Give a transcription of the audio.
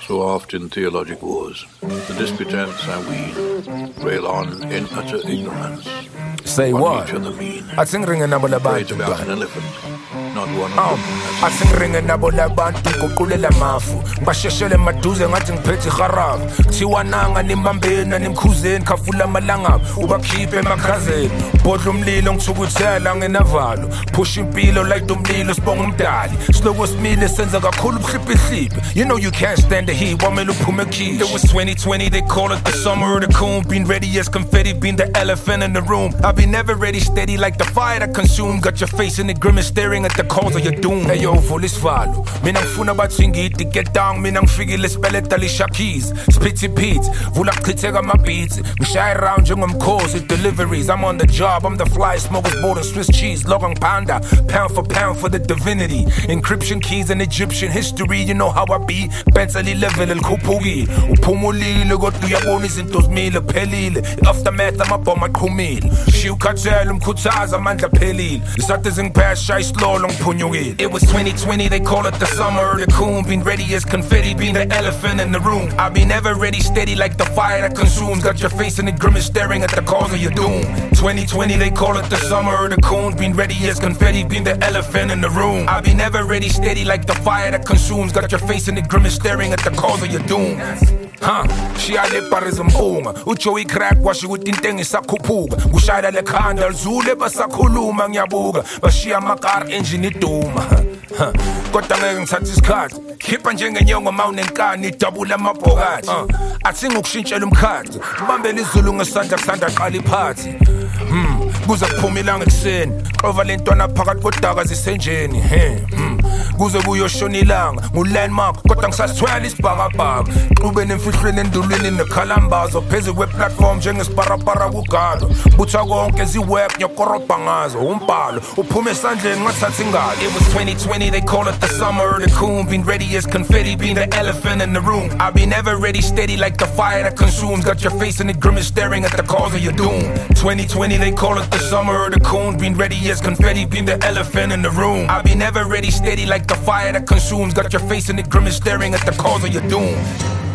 so oft in theologic wars, the disputants and we rail on in utter ignorance. Say what? I think ringing about the Rage about an elephant, not one I think ringing about the bantu kukulela mafu ngasheshele maduze ngathi ngiphethe kharafu thiwa nanga nimbambeni nimkhuzeni khafula amalanga ubakhiphe emakhazeni bodla umlilo ngithukuthela ngenavalo push impilo like umlilo sibonga umdali slow smile senza kakhulu ubuhliphihliphi you know you can't stand the heat wamele uphume khishi it was 2020 they call it the summer of the coon been ready as confetti been the elephant in the room I've been never ready steady like the fire that consumed got your face in the grimace staring at the cause of your doom hey yo vula isivalo mina ngifuna bathi ngithi get down mina ngifikile sibeleta lishakies spitty beats vula chitheka ama beats ngishaya around njengomkhosi deliveries I'm on the job I'm the fly smokers board and Swiss cheese logang panda pound for the divinity encryption keys and Egyptian history you know how I be Bentley level elkhuphuki uphumulile kodwa uyabona izinto zimile phelile aftermath amabhoma aqhumile shiukhathela umkhuthaza amandla phelile isathi zingiphasha isilolo ngiphunyukile it was 2020 they call it the summer of the coon been ready as confetti been the elephant in the room I've been ever ready steady like the fire that consumes got your face in the grimace staring at the cause of your doom 2020 they call it the summer of the coon been ready as confetti been the elephant in the room I've been ever ready steady like the fire that consumes got your face in the grimace staring at the cause of your doom shiyale paris mpunga uJoey crack washo ukuthi intengo isakhuphuka kushayela lekhanda lizule basakhuluma ngiyabuka bashiya amakar engine iduma kodwa ngeke ngithathe isikhathi khipha njengenyongo mawunenkani double amabhokati athi ngokushintshela umkhathi ubambele izulu ngesandla kusanda qala iphathi kuze kuphuma ilanga ekseni xova lentwana phakathi kodaka zisenjeni kuze kuyoshona ilanga ngulandmark kodwa ngisasithwala isibhakabhaka xube nemfihlweni endulwini nekhalambazo phezulu kweplatform njengesparapara kugalo butha konke ziwork nyakorobha ngazo umbhalo uphume esandleni ngathatha ingalo it was 2020 they call it the summer of the coon been ready as confetti been the elephant in the room I've been ever ready steady like the fire that consumes got your face in the grimace staring at the cause of your doom 2020 they call it the summer of the coon been ready as confetti been the elephant in the room I've been ever ready steady like the fire that consumes got your face in the grimace staring at the cause of your doom